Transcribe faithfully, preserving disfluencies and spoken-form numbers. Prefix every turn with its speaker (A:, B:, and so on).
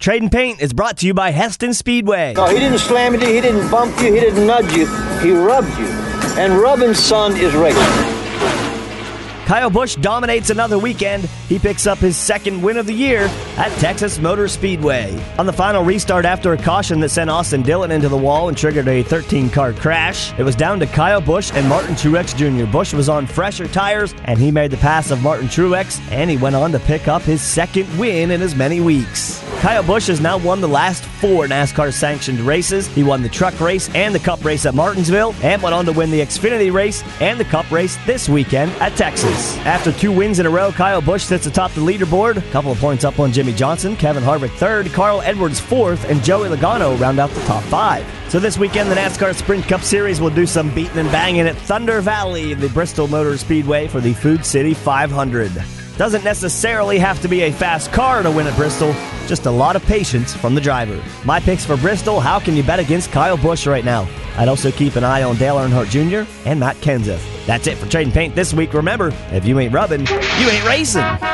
A: Trade and Paint is brought to you by Heston Speedway.
B: No, he didn't slam you, he didn't bump you, he didn't nudge you, he rubbed you. And rubbing, son, is racing.
A: Kyle Busch dominates another weekend. He picks up his second win of the year at Texas Motor Speedway. On the final restart after a caution that sent Austin Dillon into the wall and triggered a thirteen-car crash, it was down to Kyle Busch and Martin Truex Junior Busch was on fresher tires, and he made the pass of Martin Truex, and he went on to pick up his second win in as many weeks. Kyle Busch has now won the last four NASCAR-sanctioned races. He won the truck race and the Cup race at Martinsville, and went on to win the Xfinity race and the Cup race this weekend at Texas. After two wins in a row, Kyle Busch sits atop the leaderboard, a couple of points up on Jimmy Johnson, Kevin Harvick third, Carl Edwards fourth, and Joey Logano round out the top five. So this weekend, the NASCAR Sprint Cup Series will do some beating and banging at Thunder Valley, the Bristol Motor Speedway, for the Food City five hundred. Doesn't necessarily have to be a fast car to win at Bristol, just a lot of patience from the driver. My picks for Bristol: how can you bet against Kyle Busch right now? I'd also keep an eye on Dale Earnhardt Junior and Matt Kenseth. That's it for Trade and Paint this week. Remember, if you ain't rubbing, you ain't racing.